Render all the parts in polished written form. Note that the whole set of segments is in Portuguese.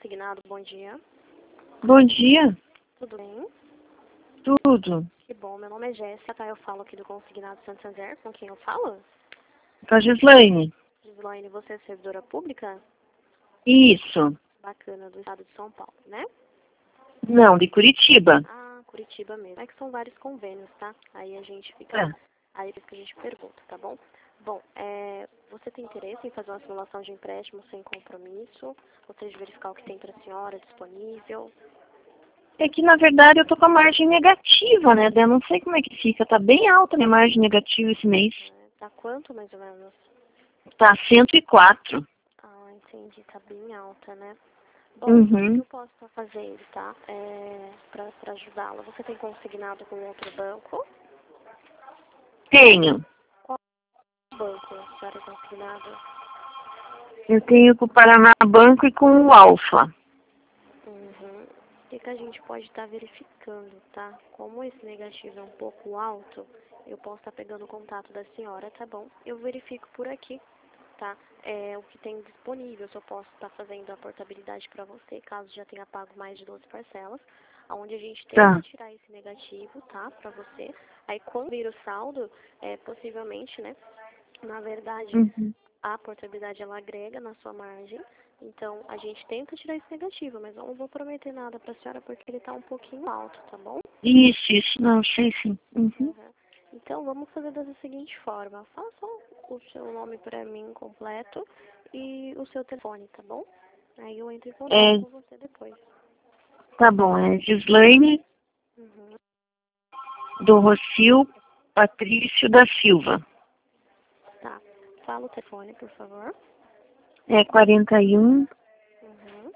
Consignado, bom dia. Bom dia. Tudo bem? Tudo. Que bom, meu nome é Jéssica, tá? Eu falo aqui do Consignado Santander. Com quem eu falo? Com a Gislaine. Gislaine, você é servidora pública? Isso. Bacana, do estado de São Paulo, né? Não, de Curitiba. Ah, Curitiba mesmo. É que são vários convênios, tá? Aí a gente fica... Aí é isso que a gente pergunta, tá bom? Bom, você tem interesse em fazer uma simulação de empréstimo sem compromisso? Gostaria de verificar o que tem para a senhora disponível? É que, na verdade, eu tô com a margem negativa, né? Eu não sei como é que fica. Tá bem alta a minha margem negativa esse mês. Tá quanto, mais ou menos? Tá 104. Ah, entendi. Tá bem alta, né? Bom, o que Uhum. eu posso fazer, tá? Para ajudá-la. Você tem consignado com outro banco? Tenho. Qual banco a senhora é consignado? Eu tenho com o Paraná Banco e com o Alfa. Uhum. O que a gente pode estar verificando, tá? Como esse negativo é um pouco alto, eu posso estar pegando o contato da senhora, tá bom? Eu verifico por aqui, tá? O que tem disponível, se eu posso estar fazendo a portabilidade para você, caso já tenha pago mais de 12 parcelas, onde a gente tenta tirar esse negativo, tá? Para você. Aí quando vir o saldo, possivelmente, né? Na verdade, Uhum. a portabilidade ela agrega na sua margem. Então, a gente tenta tirar esse negativo, mas eu não vou prometer nada para a senhora porque ele está um pouquinho alto, tá bom? Isso. Não, sei sim. Uhum. Uhum. Então, vamos fazer da seguinte forma. Faça o seu nome para mim completo e o seu telefone, tá bom? Aí eu entro em contato com você depois. Tá bom, é Gislaine Uhum. do Rocio Patrício da Silva. Tá. Fala o telefone, por favor. É 41 Uhum.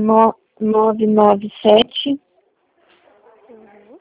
997 Uhum.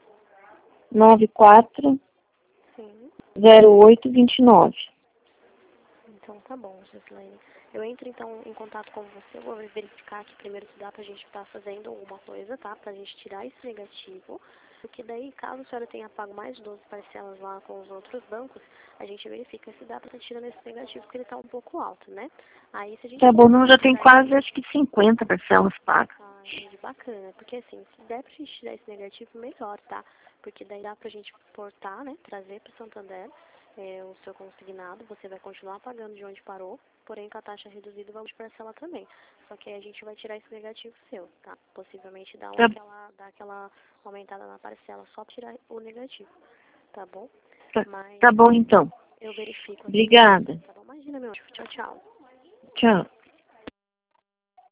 94 Sim. 0829. Então tá bom, Gislaine. Eu entro então em contato com você, eu vou verificar aqui primeiro se dá pra gente estar fazendo alguma coisa, tá? Pra gente tirar esse negativo. Porque daí, caso a senhora tenha pago mais de 12 parcelas lá com os outros bancos, a gente verifica se dá pra estar tirando esse negativo, porque ele tá um pouco alto, né? Aí se a gente Tá bom, não, conseguir já tem tirar esse... quase, acho que 50 parcelas pagas. Ah, entendi, bacana. Porque assim, se der pra gente tirar esse negativo, melhor, tá? Porque daí dá pra gente portar, né? Trazer pro Santander o seu consignado, você vai continuar pagando de onde parou, porém com a taxa reduzida vamos parcelar também. Só que aí a gente vai tirar esse negativo seu, tá? Possivelmente dar aquela aumentada na parcela, só tirar o negativo, tá bom? Mas Tá bom então. eu verifico aqui. Obrigada. Tá bom? Imagina, meu anjo. Tchau, tchau. Tchau.